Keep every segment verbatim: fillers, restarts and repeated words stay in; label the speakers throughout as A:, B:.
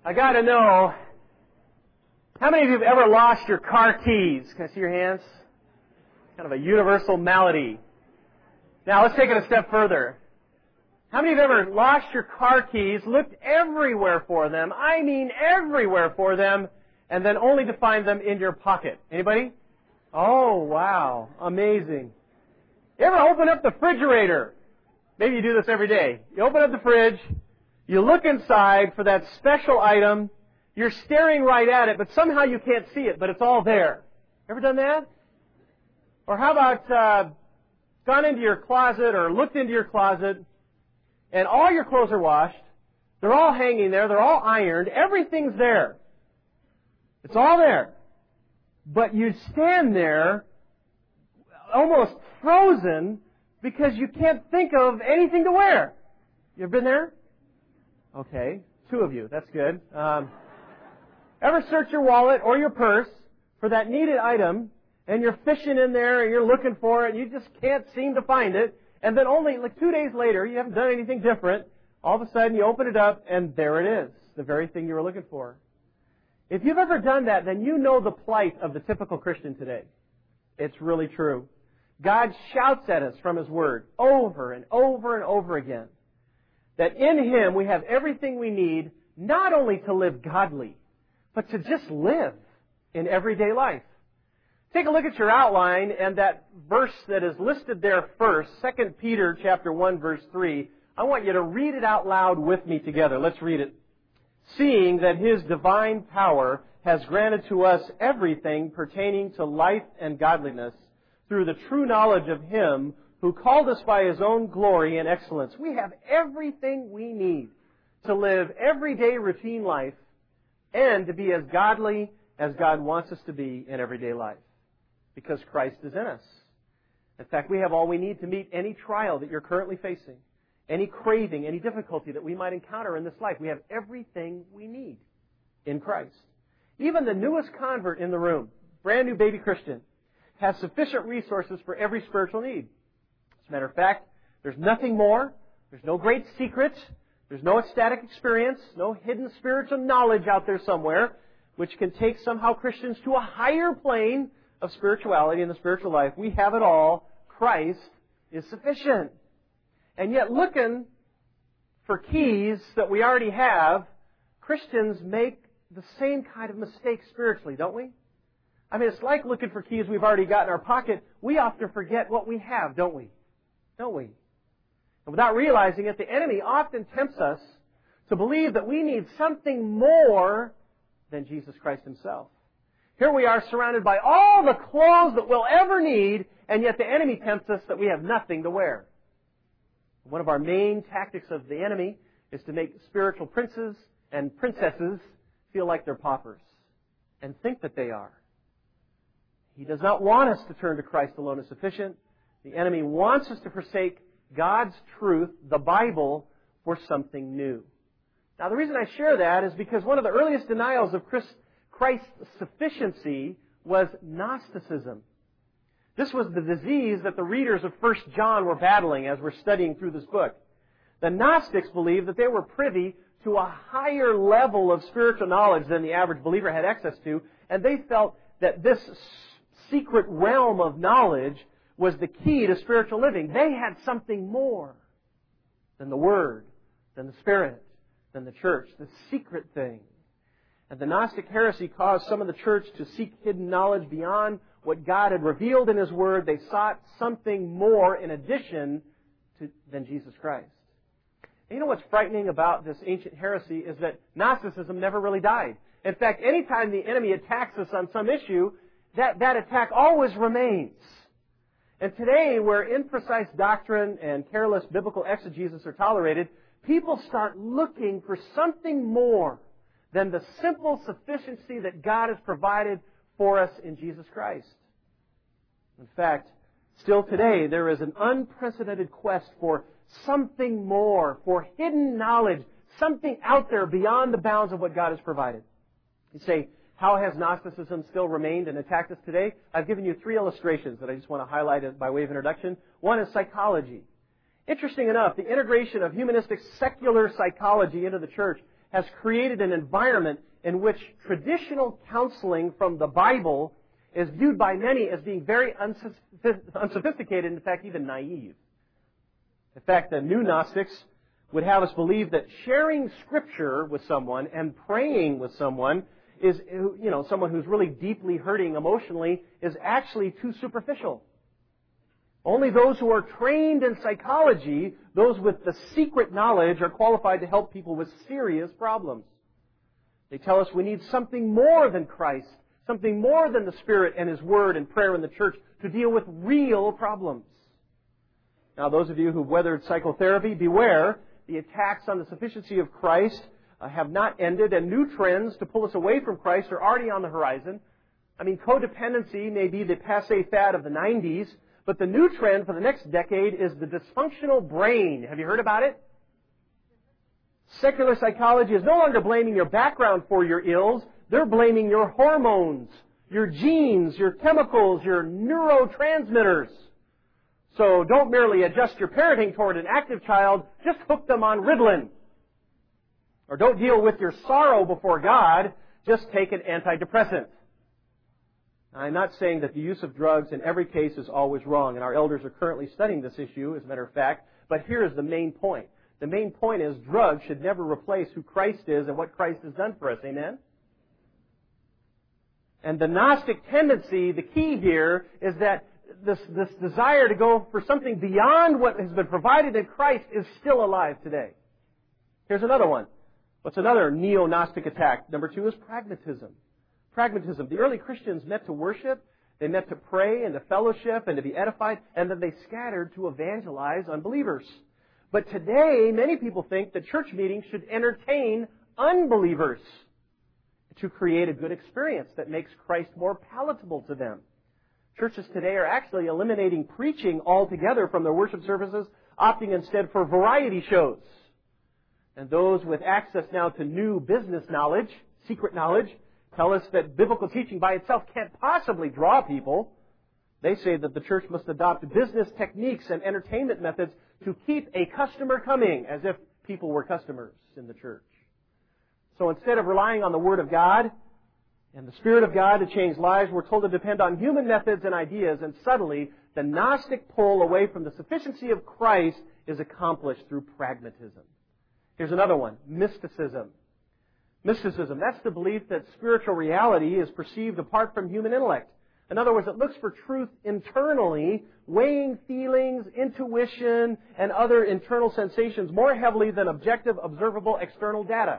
A: I got to know, how many of you have ever lost your car keys? Can I see your hands? Kind of a universal malady. Now, let's take it a step further. How many of you have ever lost your car keys, looked everywhere for them, I mean everywhere for them, and then only to find them in your pocket? Anybody? Oh, wow. Amazing. You ever open up the refrigerator? Maybe you do this every day. You open up the fridge, you look inside for that special item, you're staring right at it, but somehow you can't see it, but it's all there. Ever done that? Or how about uh, gone into your closet or looked into your closet, and all your clothes are washed, they're all hanging there, they're all ironed, everything's there. It's all there. But you stand there almost frozen because you can't think of anything to wear. You ever been there? Okay, two of you. That's good. Um, ever search your wallet or your purse for that needed item, and you're fishing in there and you're looking for it and you just can't seem to find it, and then only like two days later, you haven't done anything different, all of a sudden you open it up and there it is, the very thing you were looking for. If you've ever done that, then you know the plight of the typical Christian today. It's really true. God shouts at us from His Word over and over and over again that in Him we have everything we need not only to live godly, but to just live in everyday life. Take a look at your outline and that verse that is listed there first, Second Peter chapter one, verse three. I want you to read it out loud with me together. Let's read it. Seeing that His divine power has granted to us everything pertaining to life and godliness through the true knowledge of Him who called us by His own glory and excellence. We have everything we need to live everyday routine life and to be as godly as God wants us to be in everyday life because Christ is in us. In fact, we have all we need to meet any trial that you're currently facing, any craving, any difficulty that we might encounter in this life. We have everything we need in Christ. Even the newest convert in the room, brand new baby Christian, has sufficient resources for every spiritual need. As a matter of fact, there's nothing more. There's no great secret. There's no ecstatic experience, no hidden spiritual knowledge out there somewhere, which can take somehow Christians to a higher plane of spirituality in the spiritual life. We have it all. Christ is sufficient. And yet, looking for keys that we already have, Christians make the same kind of mistake spiritually, don't we? I mean, it's like looking for keys we've already got in our pocket. We often forget what we have, don't we? Don't we? And without realizing it, the enemy often tempts us to believe that we need something more than Jesus Christ Himself. Here we are surrounded by all the clothes that we'll ever need, and yet the enemy tempts us that we have nothing to wear. One of our main tactics of the enemy is to make spiritual princes and princesses feel like they're paupers and think that they are. He does not want us to turn to Christ alone as sufficient. The enemy wants us to forsake God's truth, the Bible, for something new. Now, the reason I share that is because one of the earliest denials of Christ's sufficiency was Gnosticism. This was the disease that the readers of First John were battling as we're studying through this book. The Gnostics believed that they were privy to a higher level of spiritual knowledge than the average believer had access to, and they felt that this secret realm of knowledge was the key to spiritual living. They had something more than the Word, than the Spirit, than the church, the secret thing. And the Gnostic heresy caused some of the church to seek hidden knowledge beyond what God had revealed in His Word. They sought something more in addition to, than Jesus Christ. And you know what's frightening about this ancient heresy is that Gnosticism never really died. In fact, anytime the enemy attacks us on some issue, that, that attack always remains. And today, where imprecise doctrine and careless biblical exegesis are tolerated, people start looking for something more than the simple sufficiency that God has provided for us in Jesus Christ. In fact, still today, there is an unprecedented quest for something more, for hidden knowledge, something out there beyond the bounds of what God has provided. You say, how has Gnosticism still remained and attacked us today? I've given you three illustrations that I just want to highlight by way of introduction. One is psychology. Interesting enough, the integration of humanistic secular psychology into the church has created an environment in which traditional counseling from the Bible is viewed by many as being very unsophisticated, in fact, even naive. In fact, the new Gnostics would have us believe that sharing Scripture with someone and praying with someone is, you know, someone who's really deeply hurting emotionally is actually too superficial. Only those who are trained in psychology, those with the secret knowledge, are qualified to help people with serious problems. They tell us we need something more than Christ, something more than the Spirit and His Word and prayer in the church to deal with real problems. Now, those of you who've weathered psychotherapy, beware. The attacks on the sufficiency of Christ uh, have not ended, and new trends to pull us away from Christ are already on the horizon. I mean, codependency may be the passé fad of the nineties, but the new trend for the next decade is the dysfunctional brain. Have you heard about it? Secular psychology is no longer blaming your background for your ills. They're blaming your hormones, your genes, your chemicals, your neurotransmitters. So don't merely adjust your parenting toward an active child, just hook them on Ritalin. Or don't deal with your sorrow before God, just take an antidepressant. I'm not saying that the use of drugs in every case is always wrong, and our elders are currently studying this issue, as a matter of fact, but here is the main point. The main point is drugs should never replace who Christ is and what Christ has done for us. Amen? And the Gnostic tendency, the key here, is that this, this desire to go for something beyond what has been provided in Christ is still alive today. Here's another one. What's another neo-Gnostic attack? Number two is pragmatism. Pragmatism. The early Christians met to worship, they met to pray and to fellowship and to be edified, and then they scattered to evangelize unbelievers. But today, many people think that church meetings should entertain unbelievers to create a good experience that makes Christ more palatable to them. Churches today are actually eliminating preaching altogether from their worship services, opting instead for variety shows. And those with access now to new business knowledge, secret knowledge, tell us that biblical teaching by itself can't possibly draw people. They say that the church must adopt business techniques and entertainment methods to keep a customer coming, as if people were customers in the church. So instead of relying on the Word of God and the Spirit of God to change lives, we're told to depend on human methods and ideas, and subtly, the Gnostic pull away from the sufficiency of Christ is accomplished through pragmatism. Here's another one, mysticism. Mysticism, that's the belief that spiritual reality is perceived apart from human intellect. In other words, it looks for truth internally, weighing feelings, intuition, and other internal sensations more heavily than objective, observable, external data.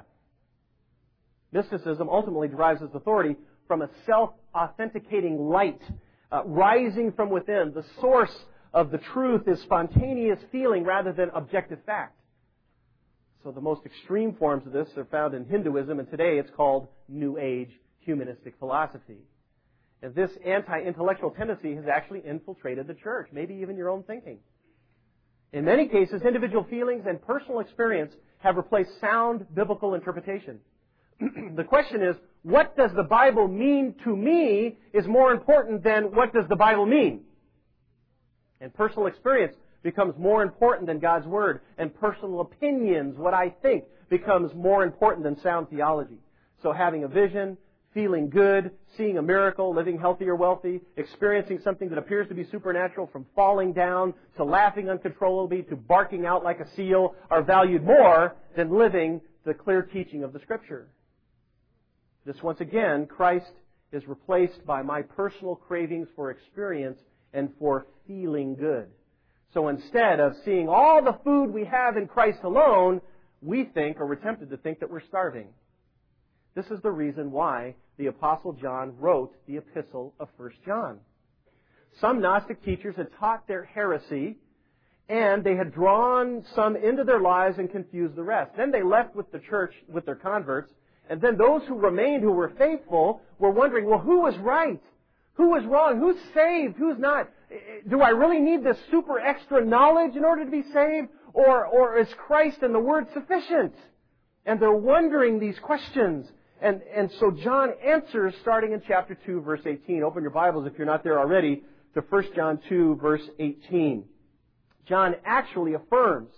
A: Mysticism ultimately derives its authority from a self-authenticating light, uh, rising from within. The source of the truth is spontaneous feeling rather than objective fact. So the most extreme forms of this are found in Hinduism, and today it's called New Age humanistic philosophy. And this anti-intellectual tendency has actually infiltrated the church, maybe even your own thinking. In many cases, individual feelings and personal experience have replaced sound biblical interpretation. The question is, what does the Bible mean to me is more important than what does the Bible mean? And personal experience becomes more important than God's Word. And personal opinions, what I think, becomes more important than sound theology. So having a vision, feeling good, seeing a miracle, living healthy or wealthy, experiencing something that appears to be supernatural, from falling down to laughing uncontrollably to barking out like a seal, are valued more than living the clear teaching of the Scripture. This, once again, Christ is replaced by my personal cravings for experience and for feeling good. So instead of seeing all the food we have in Christ alone, we think, or we're tempted to think, that we're starving. This is the reason why the Apostle John wrote the epistle of First John. Some Gnostic teachers had taught their heresy, and they had drawn some into their lives and confused the rest. Then they left with the church, with their converts, and then those who remained, who were faithful, were wondering, well, who was right? Who was wrong? Who's saved? Who's not? Do I really need this super extra knowledge in order to be saved? Or, or is Christ and the Word sufficient? And they're wondering these questions. And, and so John answers starting in chapter two, verse eighteen. Open your Bibles, if you're not there already, to First John two, verse eighteen. John actually affirms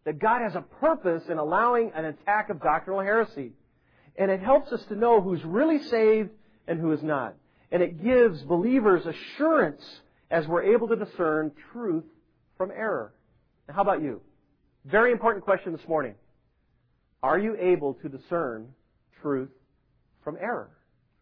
B: that God has a purpose in allowing an attack of doctrinal heresy. And it helps us to know who's really saved and who is not. And it gives believers assurance as we're able to discern truth from error. Now, how about you? Very important question this morning. Are you able to discern truth from error?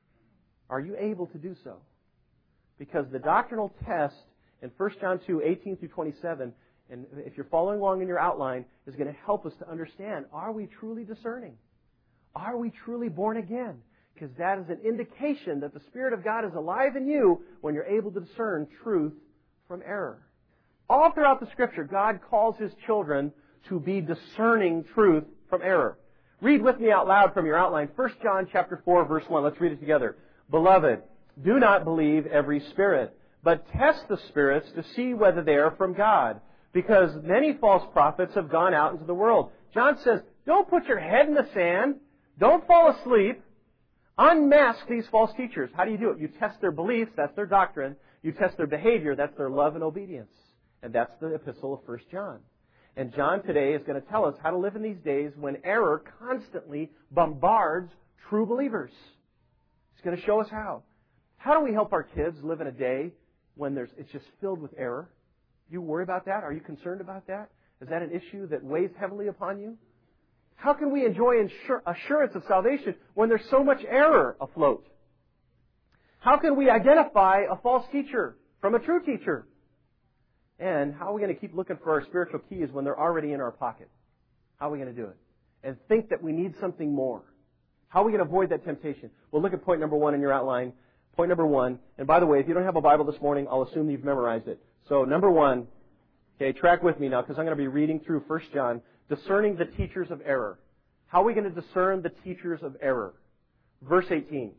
B: Are you able to do so? Because the doctrinal test in First John two, eighteen through twenty-seven, and if you're following along in your outline, is going to help us to understand, are we truly discerning? Are we truly born again? Because that is an indication that the Spirit of God is alive in you when you're able to discern truth from error. All throughout the Scripture, God calls His children to be discerning truth from error. Read with me out loud from your outline, First John chapter four, verse one. Let's read it together. Beloved, do not believe every spirit, but test the spirits to see whether they are from God, because many false prophets have gone out into the world. John says, don't put your head in the sand. Don't fall asleep. Unmask these false teachers. How do you do it? You test their beliefs. That's their doctrine. You test their behavior. That's their love and obedience. And that's the epistle of First John. And John today is going to tell us how to live in these days when error constantly bombards true believers. He's going to show us how. How do we help our kids live in a day when there's it's just filled with error? You worry about that? Are you concerned about that? Is that an issue that weighs heavily upon you? How can we enjoy assurance of salvation when there's so much error afloat? How can we identify a false teacher from a true teacher? And how are we going to keep looking for our spiritual keys when they're already in our pocket? How are we going to do it? And think that we need something more. How are we going to avoid that temptation? Well, look at point number one in your outline. Point number one, and by the way, if you don't have a Bible this morning, I'll assume you've memorized it. So number one, okay, track with me now because I'm going to be reading through First John, discerning the teachers of error. How are we going to discern the teachers of error? Verse eighteen.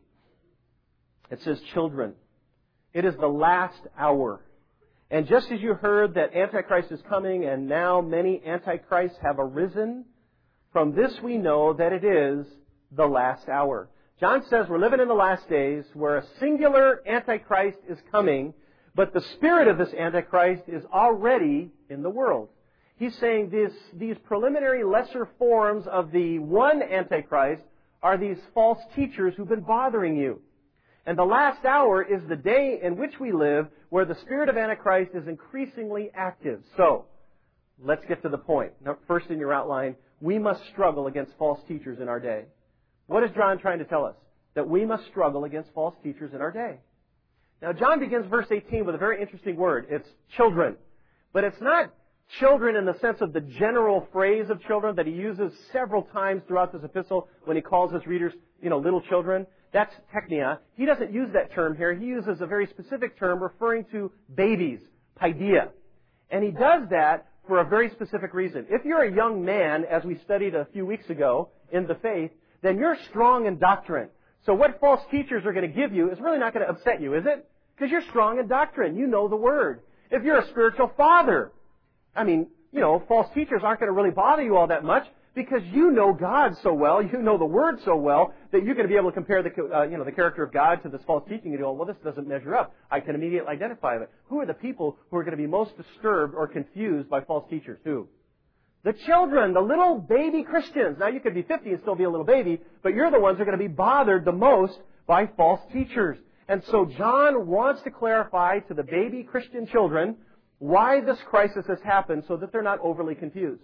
B: It says, children, it is the last hour. And just as you heard that Antichrist is coming, and now many Antichrists have arisen, from this we know that it is the last hour. John says we're living in the last days where a singular Antichrist is coming, but the spirit of this Antichrist is already in the world. He's saying this, these preliminary lesser forms of the one Antichrist are these false teachers who've been bothering you. And the last hour is the day in which we live where the spirit of Antichrist is increasingly active. So, let's get to the point. Now, first in your outline, we must struggle against false teachers in our day. What is John trying to tell us? That we must struggle against false teachers in our day. Now, John begins verse eighteen with a very interesting word. It's children. But it's not children in the sense of the general phrase of children that he uses several times throughout this epistle when he calls his readers, you know, little children. That's teknia. He doesn't use that term here. He uses a very specific term referring to babies, paideia. And he does that for a very specific reason. If you're a young man, as we studied a few weeks ago in the faith, then you're strong in doctrine. So what false teachers are going to give you is really not going to upset you, is it? Because you're strong in doctrine. You know the Word. If you're a spiritual father, I mean, you know, false teachers aren't going to really bother you all that much because you know God so well, you know the Word so well, that you're going to be able to compare the, uh, you know, the character of God to this false teaching and go, well, this doesn't measure up. I can immediately identify it. Who are the people who are going to be most disturbed or confused by false teachers? Who? The children, the little baby Christians. Now, you could be fifty and still be a little baby, but you're the ones who are going to be bothered the most by false teachers. And so John wants to clarify to the baby Christian children why this crisis has happened so that they're not overly confused.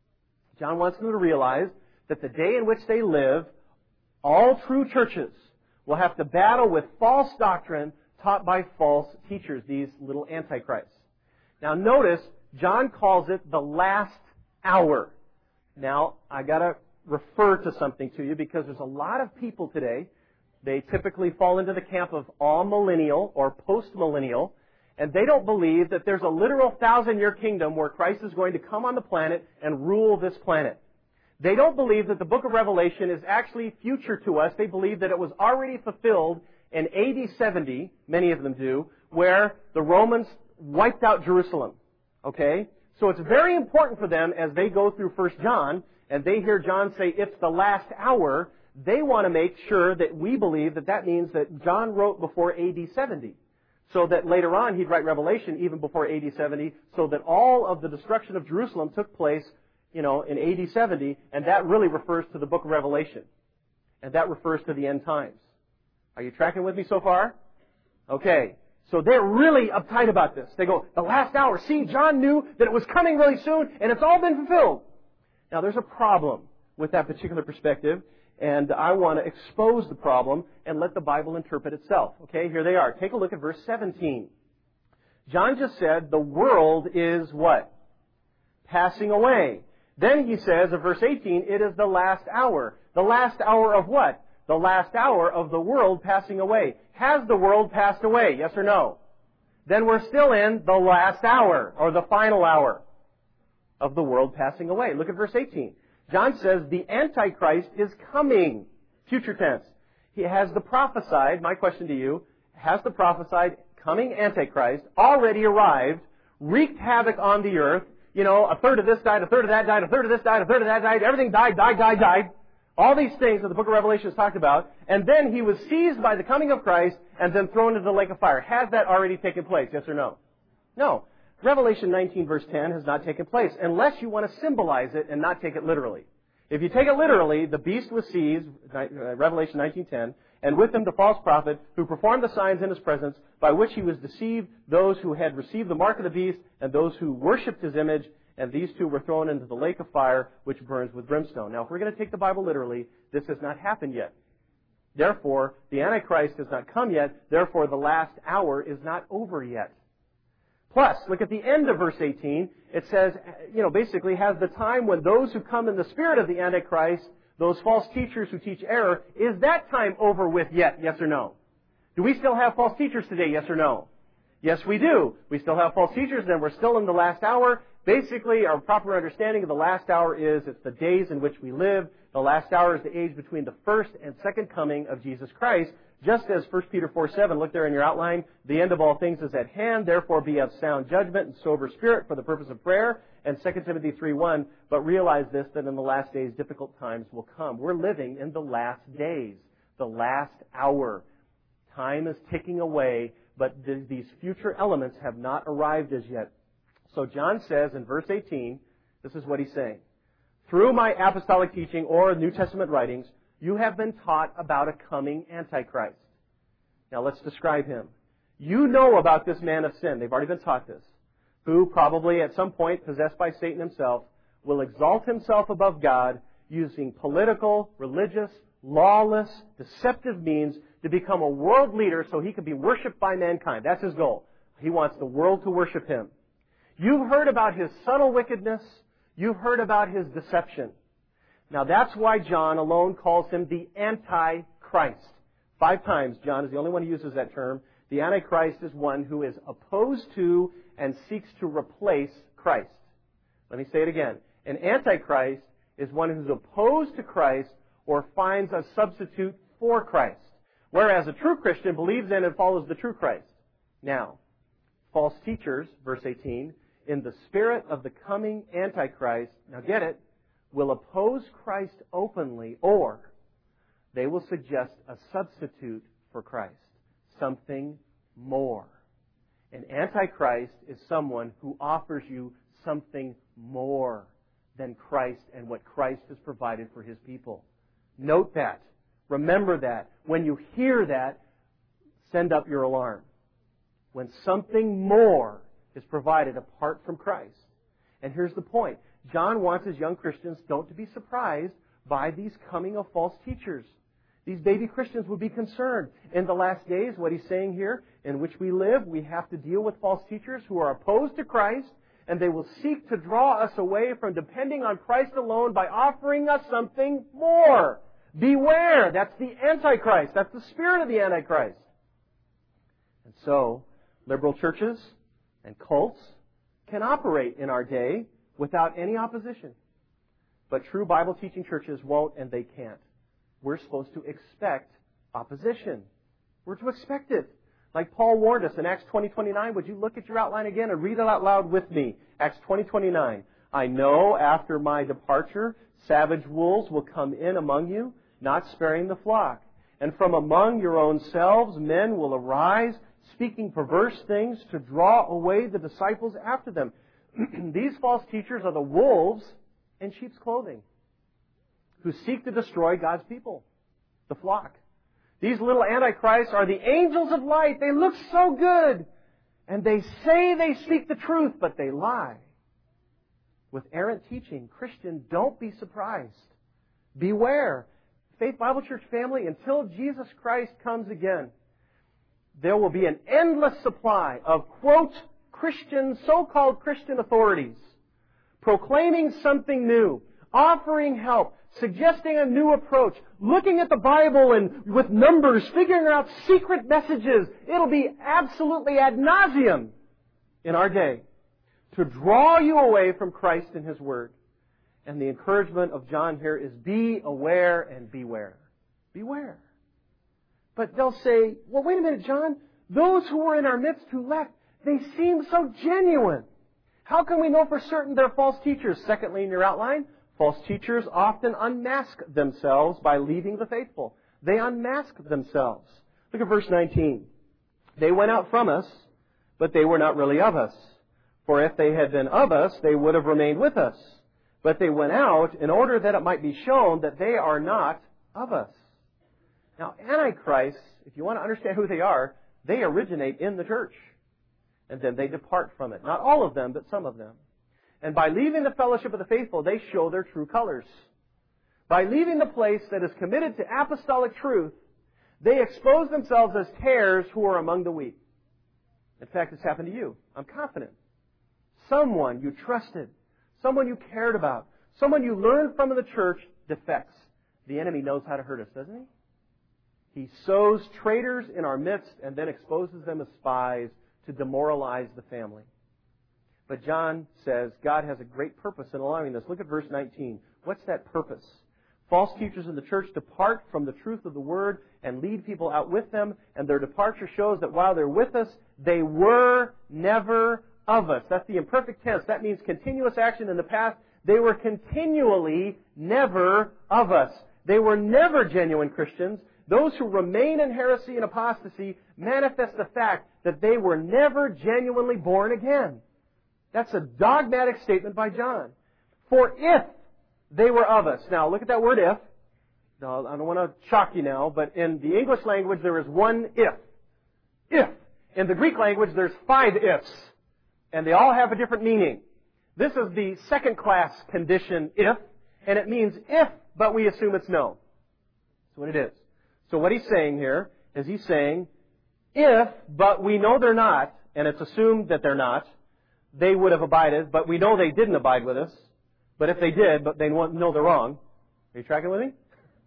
B: John wants them to realize that the day in which they live, all true churches will have to battle with false doctrine taught by false teachers, these little antichrists. Now notice, John calls it the last hour. Now, I got to refer to something to you because there's a lot of people today, they typically fall into the camp of all-millennial or post-millennial, and they don't believe that there's a literal thousand-year kingdom where Christ is going to come on the planet and rule this planet. They don't believe that the book of Revelation is actually future to us. They believe that it was already fulfilled in A D seventy, many of them do, where the Romans wiped out Jerusalem. Okay? So it's very important for them as they go through First John and they hear John say it's the last hour, they want to make sure that we believe that that means that John wrote before A D seventy. So that later on he'd write Revelation even before A D seventy, so that all of the destruction of Jerusalem took place you know, in A D seventy, and that really refers to the book of Revelation. And that refers to the end times. Are you tracking with me so far? Okay. So they're really uptight about this. They go, the last hour. See, John knew that it was coming really soon, and it's all been fulfilled. Now, there's a problem with that particular perspective, and I want to expose the problem and let the Bible interpret itself. Okay, here they are. Take a look at verse seventeen. John just said the world is what? Passing away. Then he says in verse eighteen, it is the last hour. The last hour of what? The last hour of the world passing away. Has the world passed away? Yes or no? Then we're still in the last hour, or the final hour of the world passing away. Look at verse eighteen. John says the Antichrist is coming. Future tense. He has the prophesied, my question to you, has the prophesied coming Antichrist already arrived, wreaked havoc on the earth? You know, a third of this died, a third of that died, a third of this died, a third of that died, everything died, died, died, died. All these things that the book of Revelation has talked about. And then he was seized by the coming of Christ and then thrown into the lake of fire. Has that already taken place? Yes or no? No. Revelation nineteen verse ten has not taken place unless you want to symbolize it and not take it literally. If you take it literally, the beast was seized, Revelation nineteen ten, and with him the false prophet who performed the signs in his presence by which he was deceived those who had received the mark of the beast and those who worshipped his image. And these two were thrown into the lake of fire, which burns with brimstone. Now, if we're going to take the Bible literally, this has not happened yet. Therefore, the Antichrist has not come yet. Therefore, the last hour is not over yet. Plus, look at the end of verse eighteen. It says, you know, basically has the time when those who come in the spirit of the Antichrist, those false teachers who teach error, is that time over with yet? Yes or no? Do we still have false teachers today? Yes or no? Yes, we do. We still have false teachers, and we're still in the last hour. Basically, our proper understanding of the last hour is it's the days in which we live. The last hour is the age between the first and second coming of Jesus Christ. Just as First Peter four seven, look there in your outline, the end of all things is at hand, therefore be of sound judgment and sober spirit for the purpose of prayer. And Second Timothy three one, but realize this, that in the last days difficult times will come. We're living in the last days, the last hour. Time is ticking away, but th- these future elements have not arrived as yet. So John says in verse eighteen, this is what he's saying. Through my apostolic teaching or New Testament writings, you have been taught about a coming Antichrist. Now let's describe him. You know about this man of sin. They've already been taught this. Who, probably at some point possessed by Satan himself, will exalt himself above God using political, religious, lawless, deceptive means to become a world leader so he can be worshipped by mankind. That's his goal. He wants the world to worship him. You've heard about his subtle wickedness. You've heard about his deception. Now that's why John alone calls him the Antichrist. Five times John is the only one who uses that term. The Antichrist is one who is opposed to and seeks to replace Christ. Let me say it again. An Antichrist is one who's opposed to Christ or finds a substitute for Christ. Whereas a true Christian believes in and follows the true Christ. Now, false teachers, verse eighteen, in the spirit of the coming Antichrist, now get it, will oppose Christ openly, or they will suggest a substitute for Christ, something more. An Antichrist is someone who offers you something more than Christ and what Christ has provided for His people. Note that. Remember that. When you hear that, send up your alarm. When something more is provided apart from Christ. And here's the point. John wants his young Christians don't to be surprised by these coming of false teachers. These baby Christians would be concerned. In the last days, what he's saying here, in which we live, we have to deal with false teachers who are opposed to Christ, and they will seek to draw us away from depending on Christ alone by offering us something more. Beware! That's the Antichrist. That's the spirit of the Antichrist. And so, liberal churches and cults can operate in our day without any opposition. But true Bible-teaching churches won't, and they can't. We're supposed to expect opposition. We're to expect it. Like Paul warned us in Acts twenty twenty-nine. Would you look at your outline again and read it out loud with me? Acts twenty twenty-nine. I know after my departure, savage wolves will come in among you, not sparing the flock. And from among your own selves men will arise, speaking perverse things to draw away the disciples after them. These false teachers are the wolves in sheep's clothing who seek to destroy God's people, the flock. These little antichrists are the angels of light. They look so good. And they say they speak the truth, but they lie. With errant teaching, Christian, don't be surprised. Beware. Faith Bible Church family, until Jesus Christ comes again, there will be an endless supply of, quote, Christian, so-called Christian authorities proclaiming something new, offering help, suggesting a new approach, looking at the Bible and with numbers, figuring out secret messages. It'll be absolutely ad nauseum in our day to draw you away from Christ and His Word. And the encouragement of John here is be aware and beware. Beware. But they'll say, well, wait a minute, John. Those who were in our midst who left, they seem so genuine. How can we know for certain they're false teachers? Secondly, in your outline, false teachers often unmask themselves by leaving the faithful. They unmask themselves. Look at verse nineteen. They went out from us, but they were not really of us. For if they had been of us, they would have remained with us. But they went out in order that it might be shown that they are not of us. Now, antichrists, if you want to understand who they are, they originate in the church. And then they depart from it. Not all of them, but some of them. And by leaving the fellowship of the faithful, they show their true colors. By leaving the place that is committed to apostolic truth, they expose themselves as tares who are among the wheat. In fact, it's happened to you. I'm confident. Someone you trusted, someone you cared about, someone you learned from in the church defects. The enemy knows how to hurt us, doesn't he? He sows traitors in our midst and then exposes them as spies to demoralize the family. But John says God has a great purpose in allowing this. Look at verse nineteen. What's that purpose? False teachers in the church depart from the truth of the Word and lead people out with them, and their departure shows that while they're with us, they were never of us. That's the imperfect tense. That means continuous action in the past. They were continually never of us. They were never genuine Christians. Those who remain in heresy and apostasy manifest the fact that they were never genuinely born again. That's a dogmatic statement by John. For if they were of us. Now, look at that word if. Now, I don't want to shock you now, but in the English language there is one if. If. In the Greek language there's five ifs. And they all have a different meaning. This is the second class condition if, and it means if, but we assume it's no. That's what it is. So what he's saying here is he's saying, if, but we know they're not, and it's assumed that they're not, they would have abided, but we know they didn't abide with us. But if they did, but they know they're wrong. Are you tracking with me?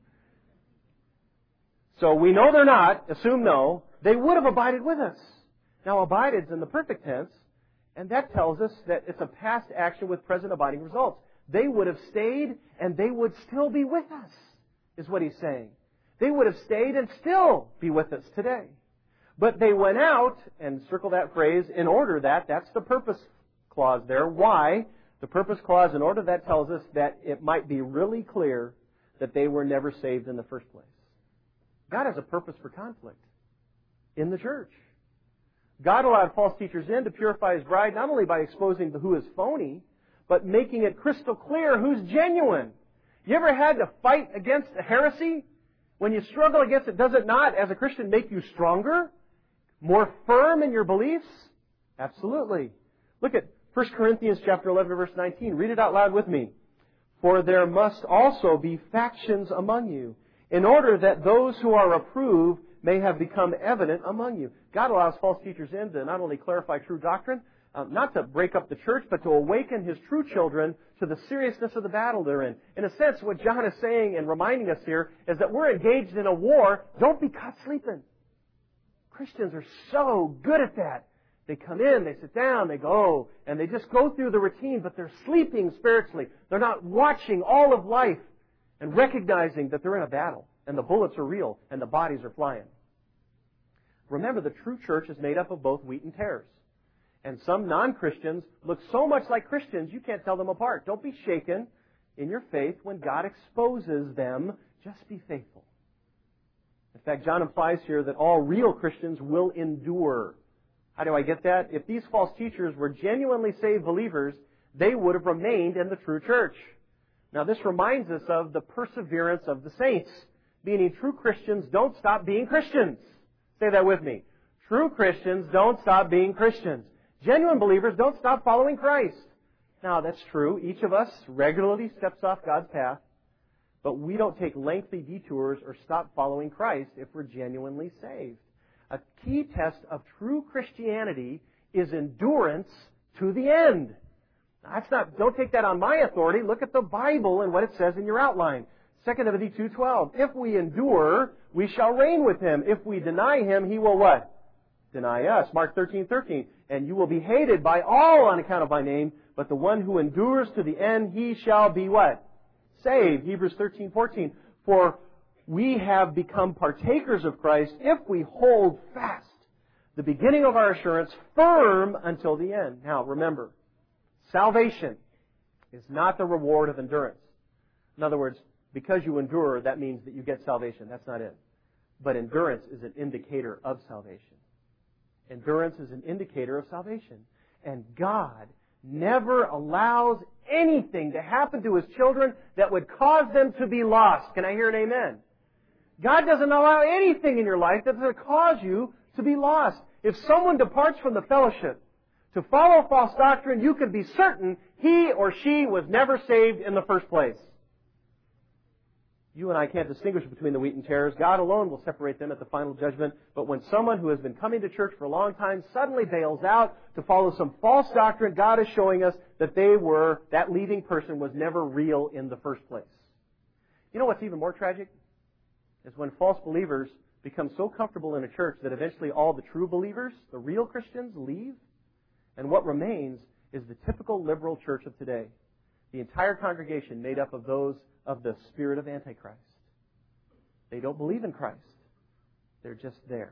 B: So we know they're not, assume no, they would have abided with us. Now abided is in the perfect tense, and that tells us that it's a past action with present abiding results. They would have stayed, and they would still be with us, is what he's saying. They would have stayed and still be with us today. But they went out, and circle that phrase, in order that, that's the purpose clause there. Why? The purpose clause, in order that tells us that it might be really clear that they were never saved in the first place. God has a purpose for conflict in the church. God allowed false teachers in to purify His bride, not only by exposing who is phony, but making it crystal clear who's genuine. You ever had to fight against a heresy? When you struggle against it, does it not, as a Christian, make you stronger? More firm in your beliefs? Absolutely. Look at First Corinthians chapter eleven, verse nineteen. Read it out loud with me. For there must also be factions among you, in order that those who are approved may have become evident among you. God allows false teachers in to not only clarify true doctrine, uh, not to break up the church, but to awaken His true children to the seriousness of the battle they're in. In a sense, what John is saying and reminding us here is that we're engaged in a war. Don't be caught sleeping. Christians are so good at that. They come in, they sit down, they go, and they just go through the routine, but they're sleeping spiritually. They're not watching all of life and recognizing that they're in a battle, and the bullets are real, and the bodies are flying. Remember, the true church is made up of both wheat and tares. And some non-Christians look so much like Christians, you can't tell them apart. Don't be shaken in your faith when God exposes them. Just be faithful. In fact, John implies here that all real Christians will endure. How do I get that? If these false teachers were genuinely saved believers, they would have remained in the true church. Now this reminds us of the perseverance of the saints, meaning true Christians don't stop being Christians. Say that with me. True Christians don't stop being Christians. Genuine believers don't stop following Christ. Now that's true. Each of us regularly steps off God's path, but we don't take lengthy detours or stop following Christ if we're genuinely saved. A key test of true Christianity is endurance to the end. That's not, don't take that on my authority. Look at the Bible and what it says in your outline. Second Timothy two twelve. If we endure, we shall reign with Him. If we deny Him, He will what? Deny us. Mark thirteen thirteen. And you will be hated by all on account of my name, but the one who endures to the end, he shall be what? Saved. Hebrews thirteen fourteen. For we have become partakers of Christ if we hold fast the beginning of our assurance firm until the end. Now remember, salvation is not the reward of endurance. In other words, because you endure, that means that you get salvation. That's not it. But endurance is an indicator of salvation. Endurance is an indicator of salvation. And God never allows anything to happen to His children that would cause them to be lost. Can I hear an amen? God doesn't allow anything in your life that will cause you to be lost. If someone departs from the fellowship to follow false doctrine, you can be certain he or she was never saved in the first place. You and I can't distinguish between the wheat and tares. God alone will separate them at the final judgment. But when someone who has been coming to church for a long time suddenly bails out to follow some false doctrine, God is showing us that they were, that leaving person was never real in the first place. You know what's even more tragic? Is when false believers become so comfortable in a church that eventually all the true believers, the real Christians, leave. And what remains is the typical liberal church of today. The entire congregation made up of those of the spirit of Antichrist. They don't believe in Christ. They're just there.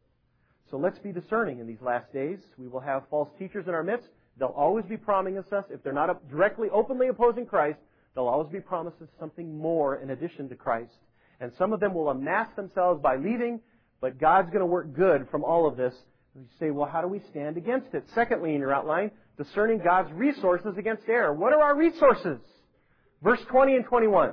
B: So let's be discerning in these last days. We will have false teachers in our midst. They'll always be promising us, if they're not directly, openly opposing Christ, they'll always be promising something more in addition to Christ. And some of them will amass themselves by leaving, but God's going to work good from all of this. You say, well, how do we stand against it? Secondly, in your outline, discerning God's resources against error. What are our resources? Verse twenty and twenty-one.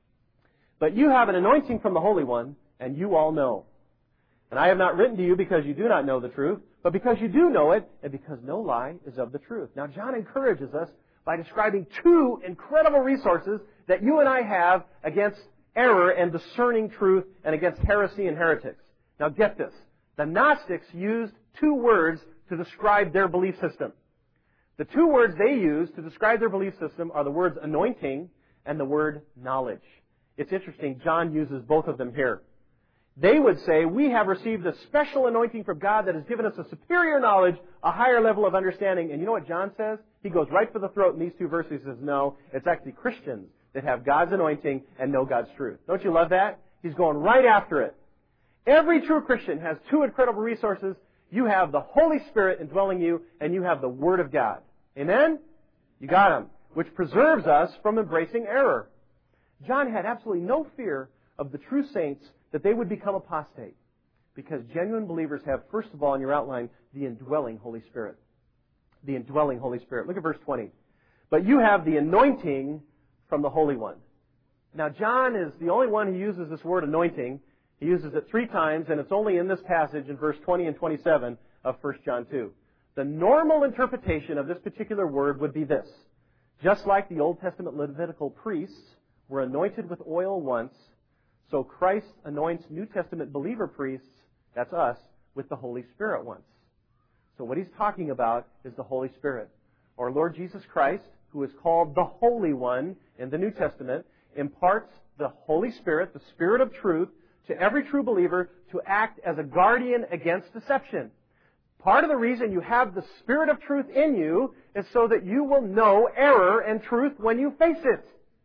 B: But you have an anointing from the Holy One, and you all know. And I have not written to you because you do not know the truth, but because you do know it, and because no lie is of the truth. Now, John encourages us by describing two incredible resources that you and I have against error and discerning truth and against heresy and heretics. Now, get this. The Gnostics used two words to describe their belief system. The two words they use to describe their belief system are the words anointing and the word knowledge. It's interesting, John uses both of them here. They would say, we have received a special anointing from God that has given us a superior knowledge, a higher level of understanding. And you know what John says? He goes right for the throat in these two verses. He says, no, it's actually Christians that have God's anointing and know God's truth. Don't you love that? He's going right after it. Every true Christian has two incredible resources. You have the Holy Spirit indwelling you, and you have the Word of God. Amen? You got them. Which preserves us from embracing error. John had absolutely no fear of the true saints that they would become apostate. Because genuine believers have, first of all, in your outline, the indwelling Holy Spirit. The indwelling Holy Spirit. Look at verse twenty. But you have the anointing from the Holy One. Now, John is the only one who uses this word anointing. He uses it three times, and it's only in this passage in verse twenty and twenty-seven of First John two. The normal interpretation of this particular word would be this. Just like the Old Testament Levitical priests were anointed with oil once, so Christ anoints New Testament believer priests, that's us, with the Holy Spirit once. So what he's talking about is the Holy Spirit. Our Lord Jesus Christ, who is called the Holy One in the New Testament, imparts the Holy Spirit, the Spirit of truth, to every true believer to act as a guardian against deception. Part of the reason you have the Spirit of truth in you is so that you will know error and truth when you face it.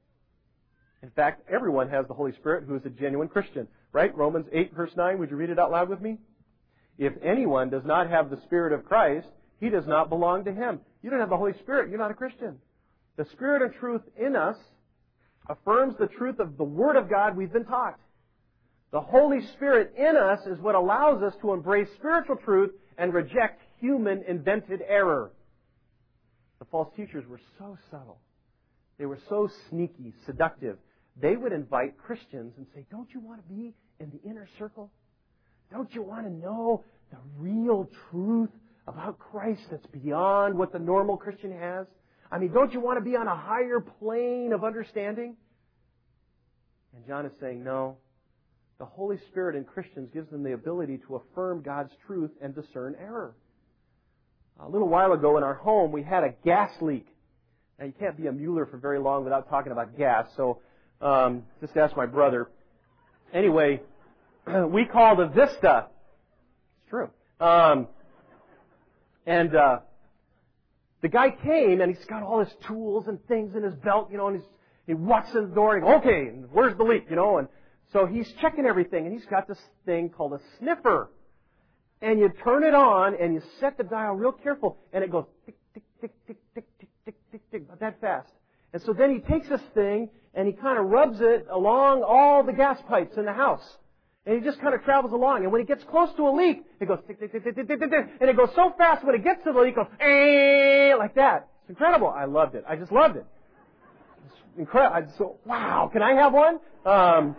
B: In fact, everyone has the Holy Spirit who is a genuine Christian. Right? Romans eight, verse nine. Would you read it out loud with me? If anyone does not have the Spirit of Christ, he does not belong to Him. You don't have the Holy Spirit, you're not a Christian. The Spirit of truth in us affirms the truth of the Word of God we've been taught. The Holy Spirit in us is what allows us to embrace spiritual truth and reject human-invented error. The false teachers were so subtle. They were so sneaky, seductive. They would invite Christians and say, don't you want to be in the inner circle? Don't you want to know the real truth about Christ that's beyond what the normal Christian has? I mean, don't you want to be on a higher plane of understanding? And John is saying, no. The Holy Spirit in Christians gives them the ability to affirm God's truth and discern error. A little while ago in our home, we had a gas leak. Now, you can't be a Mueller for very long without talking about gas, so um, just ask my brother. Anyway, we called a Vista. It's true. Um, and uh, the guy came, and he's got all his tools and things in his belt, you know, and he's, he walks in the door and he goes, okay, where's the leak, you know? And so he's checking everything, and he's got this thing called a sniffer. And you turn it on, and you set the dial real careful, and it goes tick, tick, tick, tick, tick, tick, tick, tick, tick, about that fast. And so then he takes this thing, and he kind of rubs it along all the gas pipes in the house. And he just kind of travels along. And when he gets close to a leak, it goes tick, tick, tick, tick, tick, tick, tick, tick. And it goes so fast when it gets to the leak, it goes, eh, like that. It's incredible. I loved it. I just loved it. It's incredible. I just so, wow, can I have one? Um,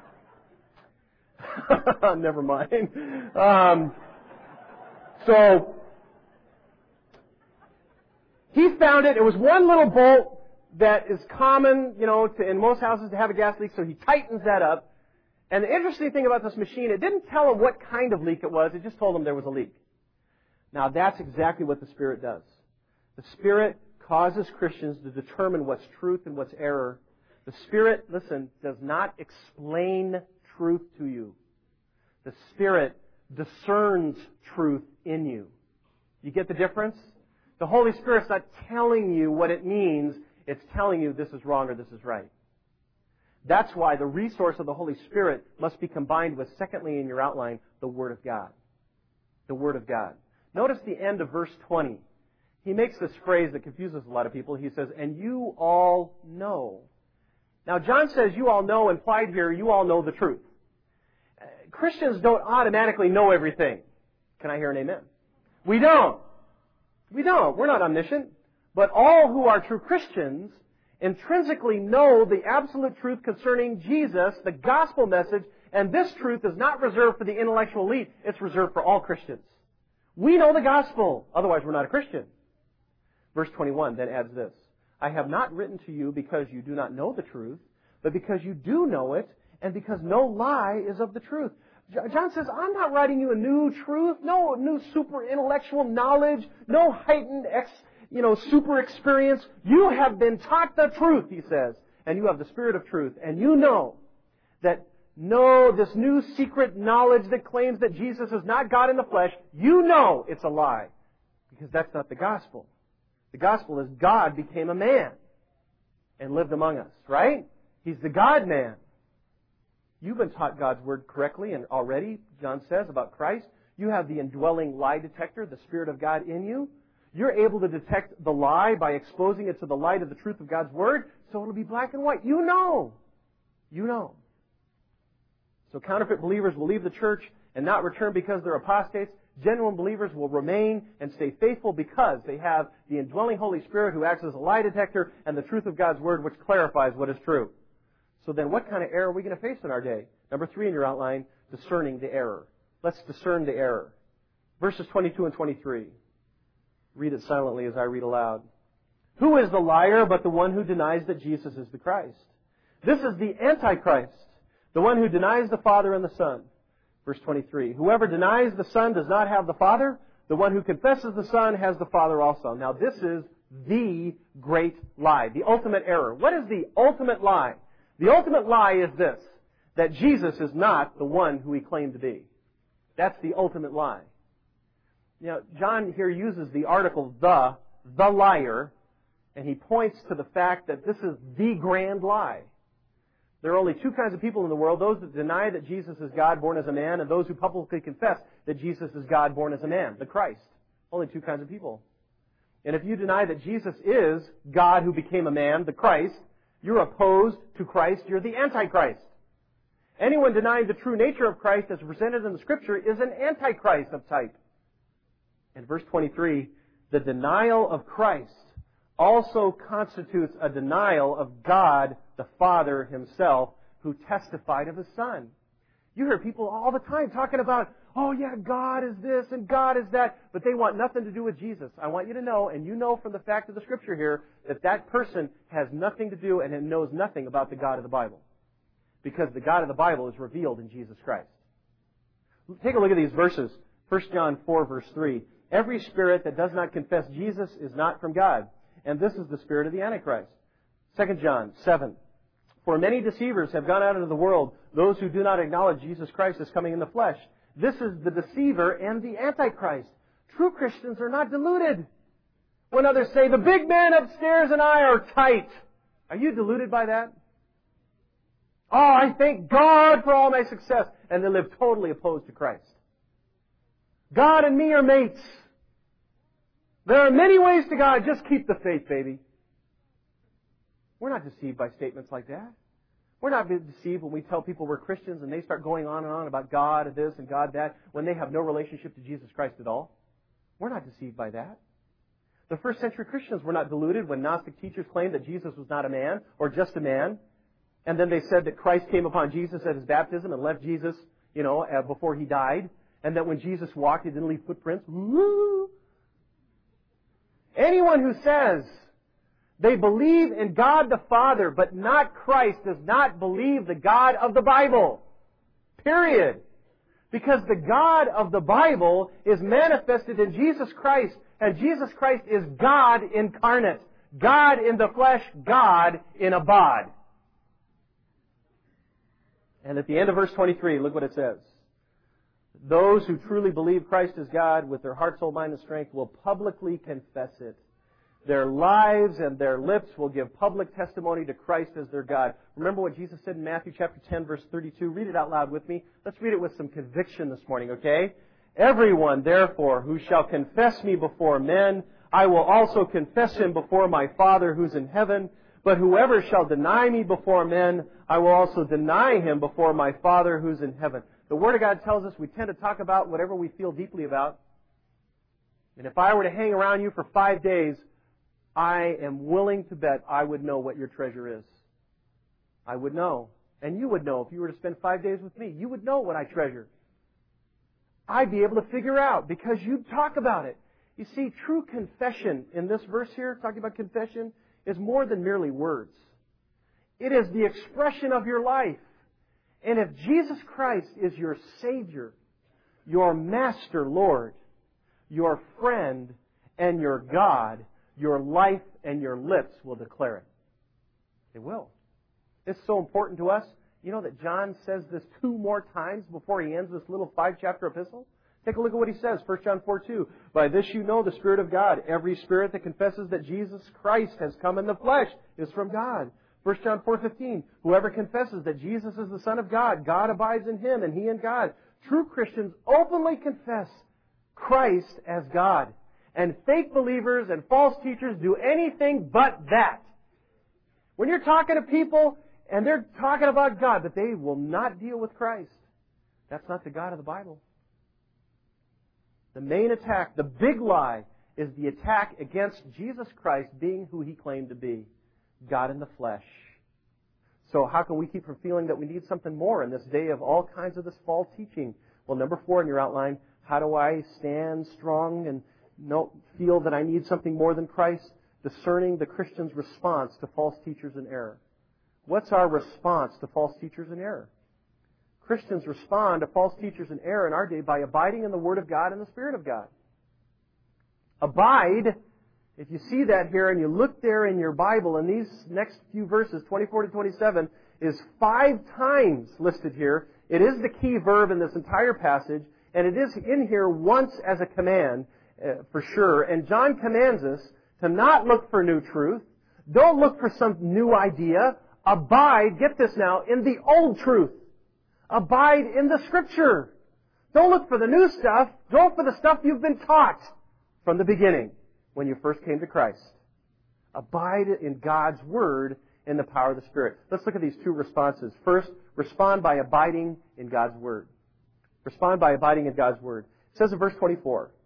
B: never mind. Um, so, he found it. It was one little bolt that is common, you know, to, in most houses to have a gas leak, so he tightens that up. And the interesting thing about this machine, it didn't tell him what kind of leak it was. It just told him there was a leak. Now, that's exactly what the Spirit does. The Spirit causes Christians to determine what's truth and what's error. The Spirit, listen, does not explain truth to you. The Spirit discerns truth in you. You get the difference? The Holy Spirit's not telling you what it means. It's telling you this is wrong or this is right. That's why the resource of the Holy Spirit must be combined with, secondly in your outline, the Word of God. The Word of God. Notice the end of verse twenty. He makes this phrase that confuses a lot of people. He says, and you all know. Now, John says you all know, implied here, you all know the truth. Christians don't automatically know everything. Can I hear an amen? We don't. We don't. We're not omniscient. But all who are true Christians intrinsically know the absolute truth concerning Jesus, the gospel message, and this truth is not reserved for the intellectual elite. It's reserved for all Christians. We know the gospel. Otherwise, we're not a Christian. Verse twenty-one then adds this. I have not written to you because you do not know the truth, but because you do know it, and because no lie is of the truth. John says, I'm not writing you a new truth, no new super intellectual knowledge, no heightened ex, you know, super experience. You have been taught the truth, he says, and you have the Spirit of truth, and you know that no, this new secret knowledge that claims that Jesus is not God in the flesh, you know it's a lie, because that's not the gospel. The gospel is God became a man and lived among us, right? He's the God-man. You've been taught God's Word correctly, and already, John says about Christ, you have the indwelling lie detector, the Spirit of God in you. You're able to detect the lie by exposing it to the light of the truth of God's Word, so it'll be black and white. You know. You know. So counterfeit believers will leave the church and not return because they're apostates. Genuine believers will remain and stay faithful because they have the indwelling Holy Spirit who acts as a lie detector and the truth of God's Word which clarifies what is true. So then what kind of error are we going to face in our day? Number three in your outline, discerning the error. Let's discern the error. Verses twenty-two and twenty-three. Read it silently as I read aloud. Who is the liar but the one who denies that Jesus is the Christ? This is the Antichrist, the one who denies the Father and the Son. Verse twenty-three. Whoever denies the Son does not have the Father. The one who confesses the Son has the Father also. Now this is the great lie, the ultimate error. What is the ultimate lie? The ultimate lie is this, that Jesus is not the one who he claimed to be. That's the ultimate lie. You know, John here uses the article the, the liar, and he points to the fact that this is the grand lie. There are only two kinds of people in the world, those that deny that Jesus is God born as a man, and those who publicly confess that Jesus is God born as a man, the Christ. Only two kinds of people. And if you deny that Jesus is God who became a man, the Christ, you're opposed to Christ, you're the Antichrist. Anyone denying the true nature of Christ as presented in the Scripture is an Antichrist of type. In verse twenty-three, the denial of Christ also constitutes a denial of God the Father Himself, who testified of His Son. You hear people all the time talking about, oh yeah, God is this and God is that, but they want nothing to do with Jesus. I want you to know, and you know from the fact of the Scripture here, that that person has nothing to do and knows nothing about the God of the Bible. Because the God of the Bible is revealed in Jesus Christ. Take a look at these verses. First John four, verse three. Every spirit that does not confess Jesus is not from God, and this is the spirit of the Antichrist. Second John seven. For many deceivers have gone out into the world, those who do not acknowledge Jesus Christ as coming in the flesh. This is the deceiver and the Antichrist. True Christians are not deluded. When others say, the big man upstairs and I are tight. Are you deluded by that? Oh, I thank God for all my success. And they live totally opposed to Christ. God and me are mates. There are many ways to God. Just keep the faith, baby. We're not deceived by statements like that. We're not deceived when we tell people we're Christians and they start going on and on about God this and God that when they have no relationship to Jesus Christ at all. We're not deceived by that. The first century Christians were not deluded when Gnostic teachers claimed that Jesus was not a man or just a man. And then they said that Christ came upon Jesus at His baptism and left Jesus, you know, uh, before He died. And that when Jesus walked, He didn't leave footprints. Woo! Anyone who says they believe in God the Father but not Christ does not believe the God of the Bible. Period. Because the God of the Bible is manifested in Jesus Christ, and Jesus Christ is God incarnate. God in the flesh, God in a bod. And at the end of verse twenty-three, look what it says. Those who truly believe Christ is God with their heart, soul, mind, and strength will publicly confess it. Their lives and their lips will give public testimony to Christ as their God. Remember what Jesus said in Matthew chapter ten, verse thirty-two? Read it out loud with me. Let's read it with some conviction this morning, okay? Everyone, therefore, who shall confess me before men, I will also confess him before my Father who's in heaven. But whoever shall deny me before men, I will also deny him before my Father who's in heaven. The Word of God tells us we tend to talk about whatever we feel deeply about. And if I were to hang around you for five days, I am willing to bet I would know what your treasure is. I would know. And you would know if you were to spend five days with me. You would know what I treasure. I'd be able to figure out because you'd talk about it. You see, true confession in this verse here, talking about confession, is more than merely words. It is the expression of your life. And if Jesus Christ is your Savior, your Master Lord, your friend, and your God, your life and your lips will declare it. They will. It's so important to us. You know that John says this two more times before he ends this little five-chapter epistle? Take a look at what he says, First John four two. By this you know the Spirit of God. Every spirit that confesses that Jesus Christ has come in the flesh is from God. First John four fifteen. Whoever confesses that Jesus is the Son of God, God abides in him and he in God. True Christians openly confess Christ as God. And fake believers and false teachers do anything but that. When you're talking to people and they're talking about God, but they will not deal with Christ, that's not the God of the Bible. The main attack, the big lie, is the attack against Jesus Christ being who He claimed to be, God in the flesh. So how can we keep from feeling that we need something more in this day of all kinds of this false teaching? Well, number four in your outline, how do I stand strong and no, feel that I need something more than Christ? Discerning the Christian's response to false teachers in error. What's our response to false teachers in error? Christians respond to false teachers in error in our day by abiding in the Word of God and the Spirit of God. Abide, if you see that here and you look there in your Bible, in these next few verses, twenty-four to twenty-seven, is five times listed here. It is the key verb in this entire passage, and it is in here once as a command, uh, for sure. And John commands us to not look for new truth. Don't look for some new idea. Abide, get this now, in the old truth. Abide in the Scripture. Don't look for the new stuff. Go for the stuff you've been taught from the beginning when you first came to Christ. Abide in God's Word in the power of the Spirit. Let's look at these two responses. First, respond by abiding in God's Word. Respond by abiding in God's Word. It says in verse twenty-four,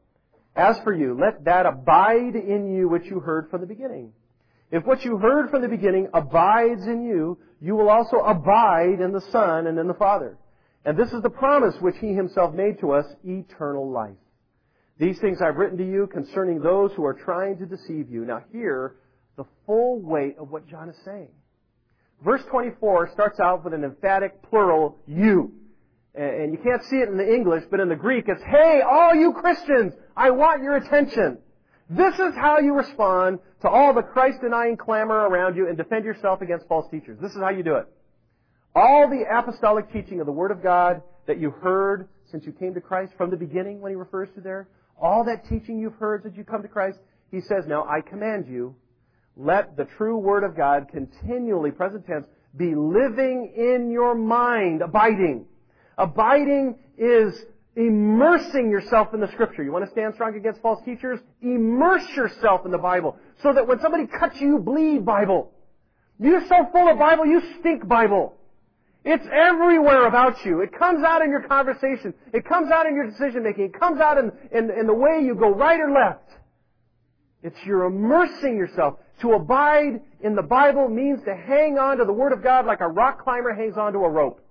B: As for you, let that abide in you which you heard from the beginning. If what you heard from the beginning abides in you, you will also abide in the Son and in the Father. And this is the promise which He Himself made to us, eternal life. These things I've written to you concerning those who are trying to deceive you. Now hear the full weight of what John is saying. Verse twenty-four starts out with an emphatic plural, you. And you can't see it in the English, but in the Greek it's, hey, all you Christians, I want your attention. This is how you respond to all the Christ-denying clamor around you and defend yourself against false teachers. This is how you do it. All the apostolic teaching of the Word of God that you heard since you came to Christ from the beginning when He refers to there, all that teaching you've heard since you come to Christ, He says, now I command you, let the true Word of God continually, present tense, be living in your mind, abiding. Abiding is immersing yourself in the Scripture. You want to stand strong against false teachers? Immerse yourself in the Bible. So that when somebody cuts you, you bleed Bible. You're so full of Bible, you stink Bible. It's everywhere about you. It comes out in your conversation. It comes out in your decision making. It comes out in, in, in the way you go right or left. It's you're immersing yourself. To abide in the Bible means to hang on to the Word of God like a rock climber hangs onto a rope.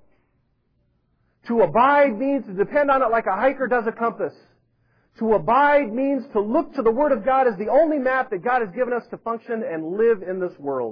B: To abide means to depend on it like a hiker does a compass. To abide means to look to the Word of God as the only map that God has given us to function and live in this world.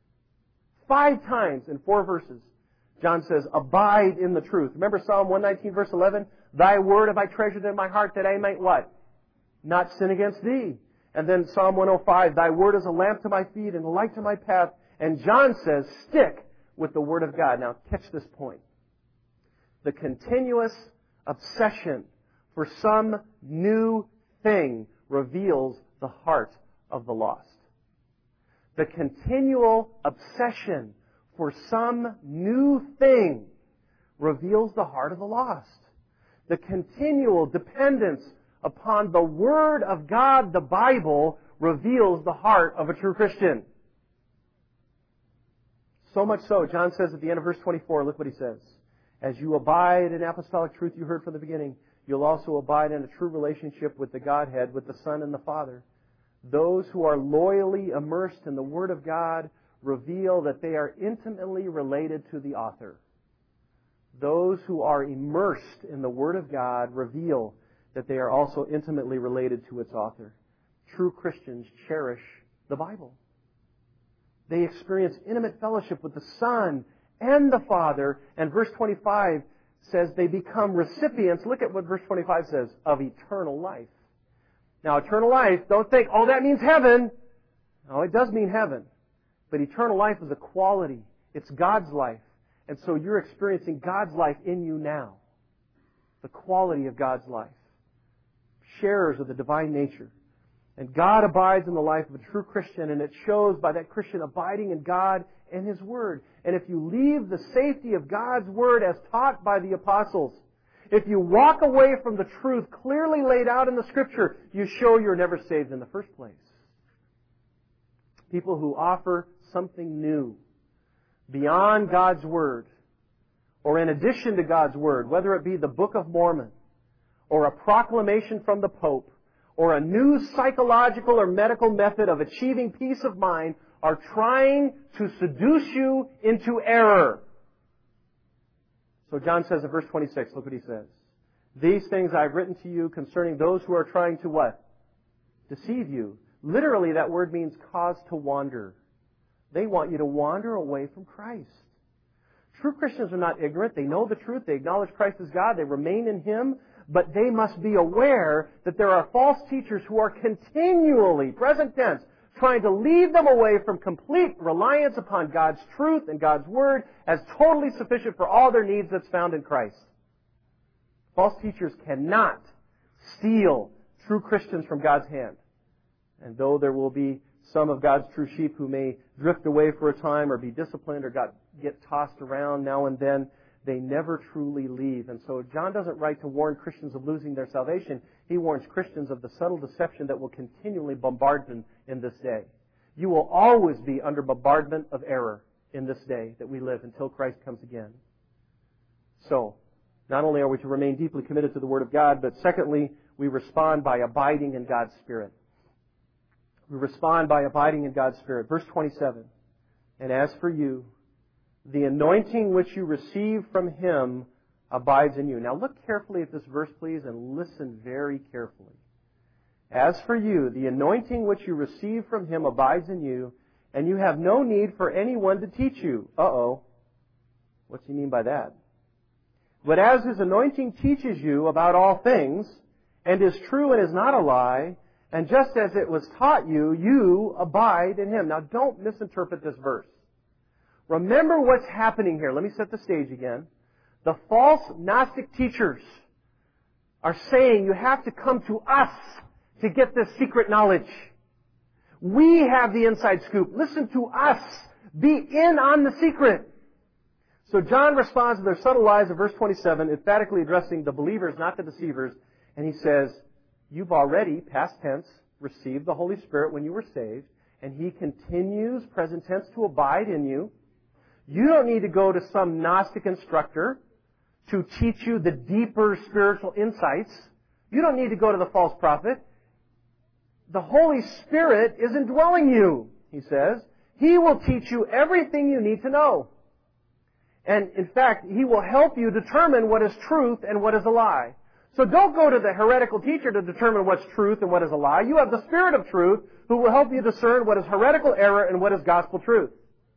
B: Five times in four verses, John says, abide in the truth. Remember Psalm one nineteen verse eleven? Thy word have I treasured in my heart that I might what? Not sin against thee. And then Psalm one oh five, thy word is a lamp to my feet and a light to my path. And John says, stick with the Word of God. Now catch this point. The continuous obsession for some new thing reveals the heart of the lost. The continual obsession for some new thing reveals the heart of the lost. The continual dependence upon the Word of God, the Bible, reveals the heart of a true Christian. So much so, John says at the end of verse twenty-four, look what he says. As you abide in apostolic truth you heard from the beginning, you'll also abide in a true relationship with the Godhead, with the Son and the Father. Those who are loyally immersed in the Word of God reveal that they are intimately related to the author. Those who are immersed in the Word of God reveal that they are also intimately related to its author. True Christians cherish the Bible. They experience intimate fellowship with the Son and the Father. And verse twenty-five says they become recipients, look at what verse twenty-five says, of eternal life. Now, eternal life, don't think, oh, that means heaven. No, it does mean heaven. But eternal life is a quality. It's God's life. And so you're experiencing God's life in you now. The quality of God's life. Sharers of the divine nature. And God abides in the life of a true Christian, and it shows by that Christian abiding in God and His Word. And if you leave the safety of God's Word as taught by the apostles, if you walk away from the truth clearly laid out in the Scripture, you show you're never saved in the first place. People who offer something new beyond God's Word, or in addition to God's Word, whether it be the Book of Mormon, or a proclamation from the Pope, or a new psychological or medical method of achieving peace of mind, are trying to seduce you into error. So John says in verse twenty-six, look what he says. These things I've written to you concerning those who are trying to what? Deceive you. Literally, that word means cause to wander. They want you to wander away from Christ. True Christians are not ignorant. They know the truth. They acknowledge Christ as God. They remain in Him. But they must be aware that there are false teachers who are continually, present tense, trying to lead them away from complete reliance upon God's truth and God's Word as totally sufficient for all their needs that's found in Christ. False teachers cannot steal true Christians from God's hand. And though there will be some of God's true sheep who may drift away for a time or be disciplined or got, get tossed around now and then, they never truly leave. And so John doesn't write to warn Christians of losing their salvation. He warns Christians of the subtle deception that will continually bombard them in this day. You will always be under bombardment of error in this day that we live until Christ comes again. So, not only are we to remain deeply committed to the Word of God, but secondly, we respond by abiding in God's Spirit. We respond by abiding in God's Spirit. Verse twenty-seven. And as for you, the anointing which you receive from Him abides in you. Now look carefully at this verse, please, and listen very carefully. As for you, the anointing which you receive from Him abides in you, and you have no need for anyone to teach you. Uh-oh. What's He mean by that? But as His anointing teaches you about all things, and is true and is not a lie, and just as it was taught you, you abide in Him. Now don't misinterpret this verse. Remember what's happening here. Let me set the stage again. The false Gnostic teachers are saying you have to come to us to get this secret knowledge. We have the inside scoop. Listen to us. Be in on the secret. So John responds to their subtle lies of verse twenty-seven, emphatically addressing the believers, not the deceivers. And he says, you've already, past tense, received the Holy Spirit when you were saved. And He continues, present tense, to abide in you. You don't need to go to some Gnostic instructor to teach you the deeper spiritual insights. You don't need to go to the false prophet. The Holy Spirit is indwelling you, he says. He will teach you everything you need to know. And in fact, He will help you determine what is truth and what is a lie. So don't go to the heretical teacher to determine what's truth and what is a lie. You have the Spirit of truth who will help you discern what is heretical error and what is gospel truth.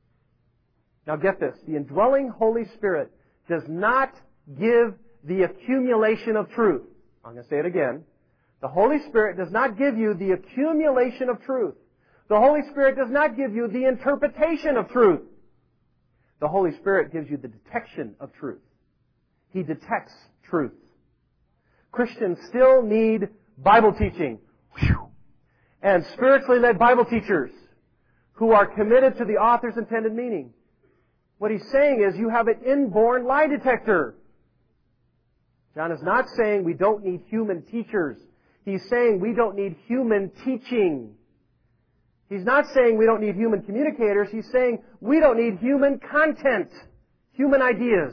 B: Now get this. The indwelling Holy Spirit does not give the accumulation of truth. I'm going to say it again. The Holy Spirit does not give you the accumulation of truth. The Holy Spirit does not give you the interpretation of truth. The Holy Spirit gives you the detection of truth. He detects truth. Christians still need Bible teaching. Whew. And spiritually led Bible teachers who are committed to the author's intended meaning. What he's saying is you have an inborn lie detector. John is not saying we don't need human teachers. He's saying we don't need human teaching. He's not saying we don't need human communicators. He's saying we don't need human content, human ideas.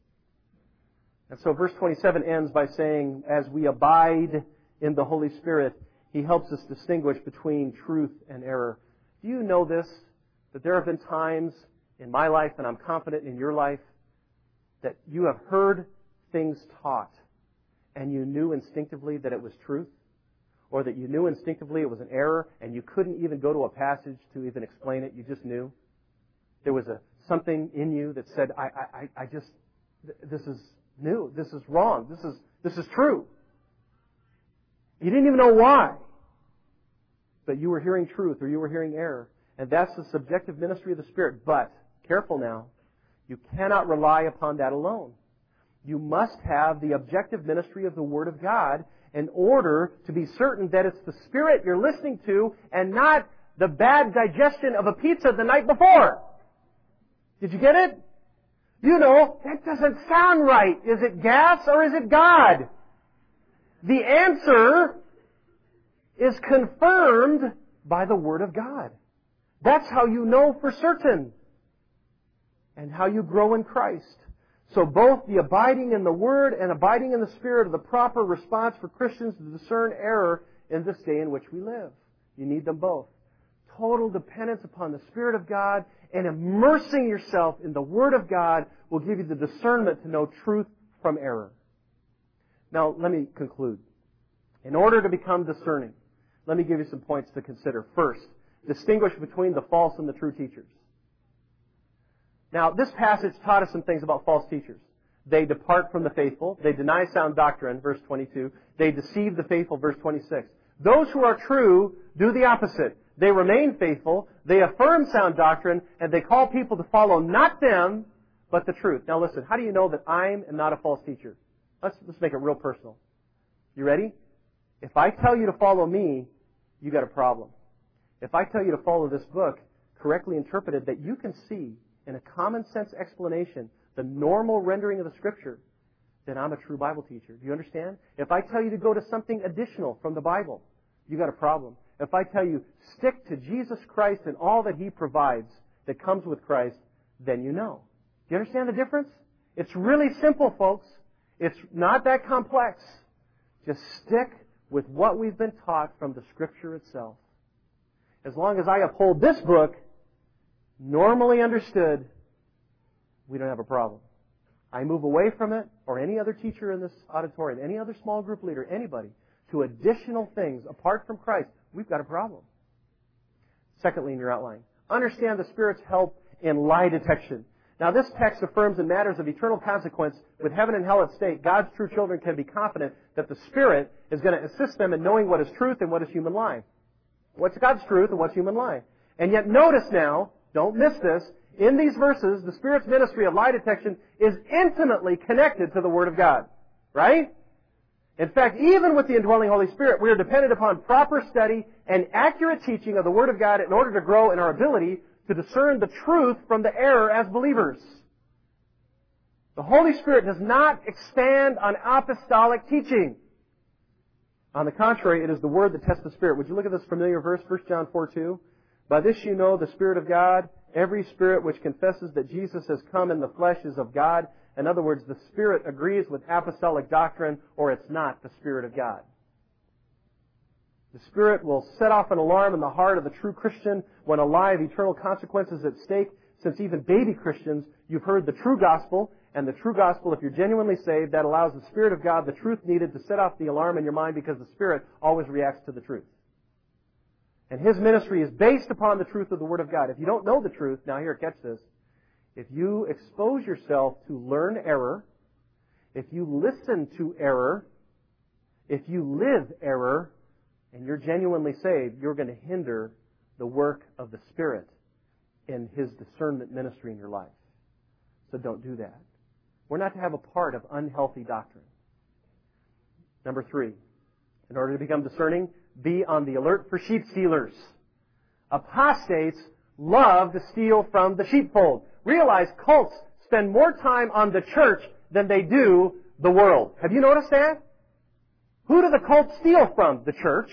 B: And so verse twenty-seven ends by saying, as we abide in the Holy Spirit, He helps us distinguish between truth and error. Do you know this? That there have been times in my life, and I'm confident in your life, that you have heard things taught, and you knew instinctively that it was truth, or that you knew instinctively it was an error, and you couldn't even go to a passage to even explain it. You just knew. There was a something in you that said, I, I, I just, this is new. This is wrong. This is, this is true. You didn't even know why. But you were hearing truth, or you were hearing error. And that's the subjective ministry of the Spirit. But, careful now, you cannot rely upon that alone. You must have the objective ministry of the Word of God in order to be certain that it's the Spirit you're listening to and not the bad digestion of a pizza the night before. Did you get it? You know, that doesn't sound right. Is it gas or is it God? The answer is confirmed by the Word of God. That's how you know for certain and how you grow in Christ. So both the abiding in the Word and abiding in the Spirit are the proper response for Christians to discern error in this day in which we live. You need them both. Total dependence upon the Spirit of God and immersing yourself in the Word of God will give you the discernment to know truth from error. Now, let me conclude. In order to become discerning, let me give you some points to consider. First, distinguish between the false and the true teachers. Now, this passage taught us some things about false teachers. They depart from the faithful. They deny sound doctrine, verse twenty-two. They deceive the faithful, verse twenty-six. Those who are true do the opposite. They remain faithful, they affirm sound doctrine, and they call people to follow not them, but the truth. Now listen, how do you know that I am not a false teacher? Let's, let's make it real personal. You ready? If I tell you to follow me, you got a problem. If I tell you to follow this book, correctly interpreted, that you can see in a common sense explanation the normal rendering of the Scripture, then I'm a true Bible teacher. Do you understand? If I tell you to go to something additional from the Bible, you got a problem. If I tell you, stick to Jesus Christ and all that He provides that comes with Christ, then you know. Do you understand the difference? It's really simple, folks. It's not that complex. Just stick with what we've been taught from the Scripture itself. As long as I uphold this book, normally understood, we don't have a problem. I move away from it, or any other teacher in this auditorium, any other small group leader, anybody, to additional things apart from Christ, we've got a problem. Secondly, in your outline, understand the Spirit's help in lie detection. Now, this text affirms in matters of eternal consequence, with heaven and hell at stake, God's true children can be confident that the Spirit is going to assist them in knowing what is truth and what is human lie. What's God's truth and what's human lie? And yet notice now, don't miss this, in these verses, the Spirit's ministry of lie detection is intimately connected to the Word of God. Right? In fact, even with the indwelling Holy Spirit, we are dependent upon proper study and accurate teaching of the Word of God in order to grow in our ability to discern the truth from the error as believers. The Holy Spirit does not expand on apostolic teaching. On the contrary, it is the Word that tests the Spirit. Would you look at this familiar verse, First John four two? By this you know the Spirit of God. Every spirit which confesses that Jesus has come in the flesh is of God. In other words, the Spirit agrees with apostolic doctrine, or it's not the Spirit of God. The Spirit will set off an alarm in the heart of the true Christian when a lie of eternal consequences is at stake. Since even baby Christians, you've heard the true gospel, and the true gospel, if you're genuinely saved, that allows the Spirit of God the truth needed to set off the alarm in your mind, because the Spirit always reacts to the truth. And His ministry is based upon the truth of the Word of God. If you don't know the truth, now here, catch this. If you expose yourself to learn error, if you listen to error, if you live error, and you're genuinely saved, you're going to hinder the work of the Spirit in His discernment ministry in your life. So don't do that. We're not to have a part of unhealthy doctrine. Number three, in order to become discerning, be on the alert for sheep stealers. Apostates love to steal from the sheepfold. Realize cults spend more time on the church than they do the world. Have you noticed that? Who do the cults steal from? The church.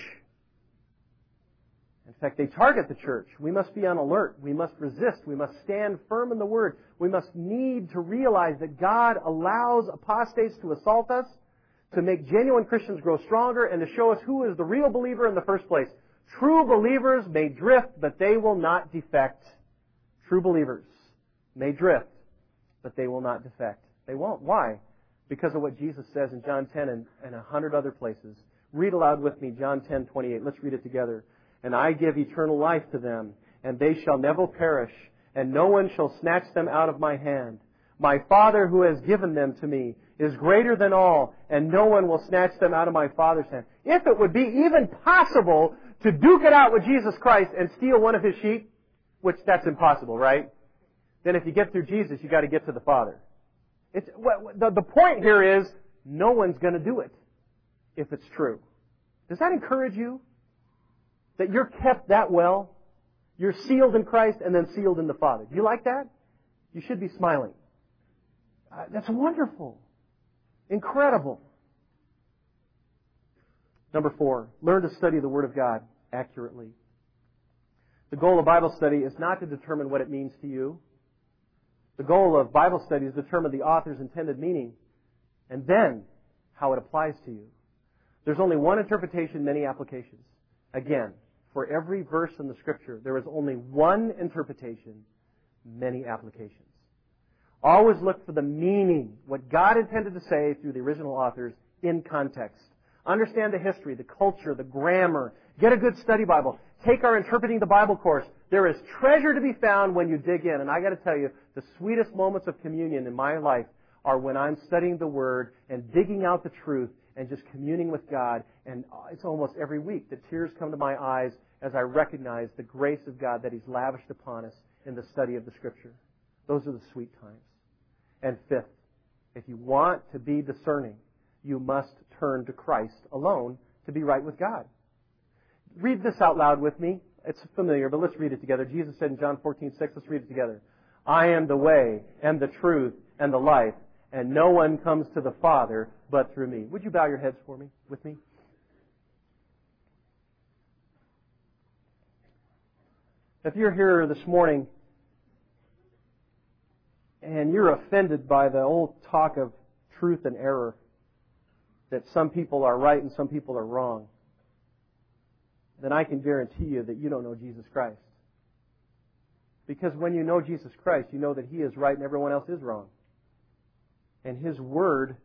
B: In fact, they target the church. We must be on alert. We must resist. We must stand firm in the Word. We must need to realize that God allows apostates to assault us, to make genuine Christians grow stronger, and to show us who is the real believer in the first place. True believers may drift, but they will not defect. True believers may drift, but they will not defect. They won't. Why? Because of what Jesus says in John ten and, and a hundred other places. Read aloud with me John ten twenty-eight. Let's read it together. And I give eternal life to them, and they shall never perish, and no one shall snatch them out of my hand. My Father who has given them to me is greater than all, and no one will snatch them out of my Father's hand. If it would be even possible to duke it out with Jesus Christ and steal one of His sheep, which that's impossible, right? Then if you get through Jesus, you've got to get to the Father. It's, the, the point here is, no one's going to do it if it's true. Does that encourage you? That you're kept that well? You're sealed in Christ and then sealed in the Father. Do you like that? You should be smiling. Uh, that's wonderful. Incredible. Number four, learn to study the Word of God accurately. The goal of Bible study is not to determine what it means to you. The goal of Bible study is to determine the author's intended meaning and then how it applies to you. There's only one interpretation, many applications. Again, for every verse in the Scripture, there is only one interpretation, many applications. Always look for the meaning, what God intended to say through the original authors in context. Understand the history, the culture, the grammar. Get a good study Bible. Take our Interpreting the Bible course. There is treasure to be found when you dig in. And I got to tell you, the sweetest moments of communion in my life are when I'm studying the Word and digging out the truth and just communing with God. And it's almost every week that tears come to my eyes as I recognize the grace of God that He's lavished upon us in the study of the Scripture. Those are the sweet times. And fifth, if you want to be discerning, you must turn to Christ alone to be right with God. Read this out loud with me. It's familiar, but let's read it together. Jesus said in John fourteen six, let's read it together. I am the way and the truth and the life, and no one comes to the Father but through me. Would you bow your heads for me, with me? If you're here this morning and you're offended by the old talk of truth and error, that some people are right and some people are wrong, then I can guarantee you that you don't know Jesus Christ. Because when you know Jesus Christ, you know that He is right and everyone else is wrong. And His Word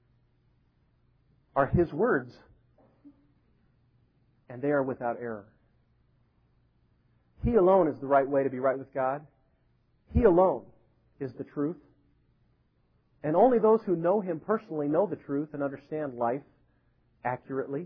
B: are His words. And they are without error. He alone is the right way to be right with God. He alone is the truth. And only those who know Him personally know the truth and understand life accurately.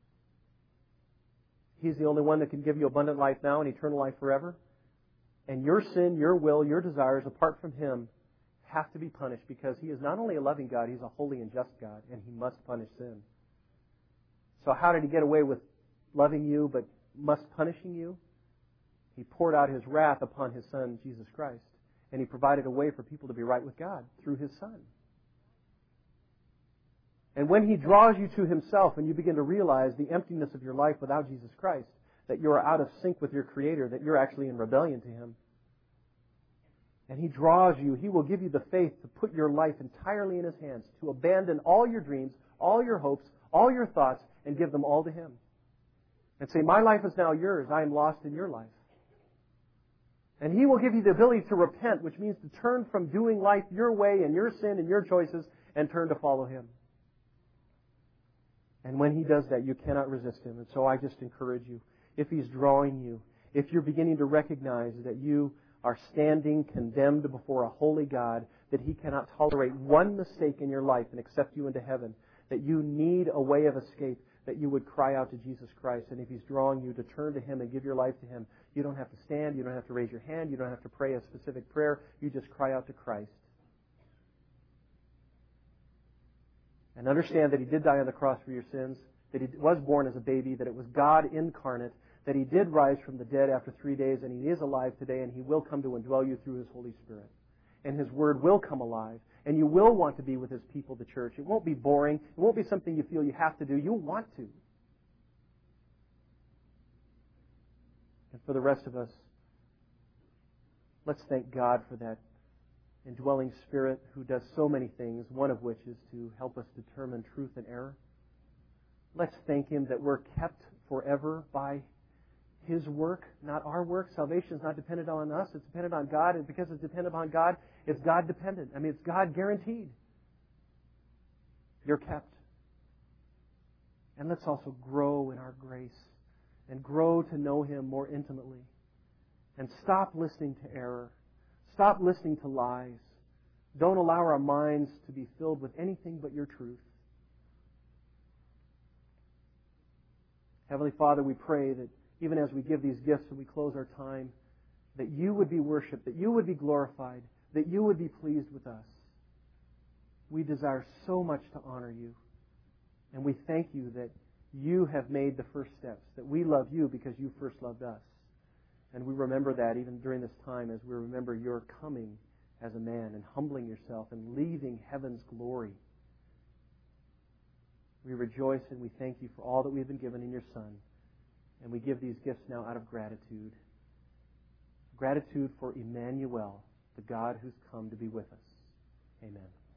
B: He's the only one that can give you abundant life now and eternal life forever. And your sin, your will, your desires, apart from Him, have to be punished because He is not only a loving God, He's a holy and just God, and He must punish sin. So how did He get away with loving you but must punishing you? He poured out His wrath upon His Son, Jesus Christ, and He provided a way for people to be right with God through His Son. And when He draws you to Himself and you begin to realize the emptiness of your life without Jesus Christ, that you are out of sync with your Creator, that you're actually in rebellion to Him, and He draws you, He will give you the faith to put your life entirely in His hands, to abandon all your dreams, all your hopes, all your thoughts, and give them all to Him. And say, my life is now yours. I am lost in your life. And He will give you the ability to repent, which means to turn from doing life your way and your sin and your choices and turn to follow Him. And when He does that, you cannot resist Him. And so I just encourage you, if He's drawing you, if you're beginning to recognize that you are standing condemned before a holy God, that He cannot tolerate one mistake in your life and accept you into heaven, that you need a way of escape, that you would cry out to Jesus Christ. And if He's drawing you to turn to Him and give your life to Him, you don't have to stand, you don't have to raise your hand, you don't have to pray a specific prayer, you just cry out to Christ. And understand that He did die on the cross for your sins, that He was born as a baby, that it was God incarnate, that He did rise from the dead after three days, and He is alive today, and He will come to indwell you through His Holy Spirit. And His Word will come alive, and you will want to be with His people, the church. It won't be boring. It won't be something you feel you have to do. You'll want to. And for the rest of us, let's thank God for that indwelling Spirit who does so many things, one of which is to help us determine truth and error. Let's thank Him that we're kept forever by His work, not our work. Salvation is not dependent on us. It's dependent on God. And because it's dependent on God, it's God dependent. I mean, it's God guaranteed. You're kept. And let's also grow in our grace and grow to know Him more intimately. And stop listening to error. Stop listening to lies. Don't allow our minds to be filled with anything but your truth. Heavenly Father, we pray that even as we give these gifts and we close our time, that you would be worshipped, that you would be glorified, that you would be pleased with us. We desire so much to honor you. And we thank you that you have made the first steps, that we love you because you first loved us. And we remember that even during this time as we remember your coming as a man and humbling yourself and leaving heaven's glory. We rejoice and we thank you for all that we've been given in your Son. And we give these gifts now out of gratitude. Gratitude for Emmanuel, the God who's come to be with us. Amen.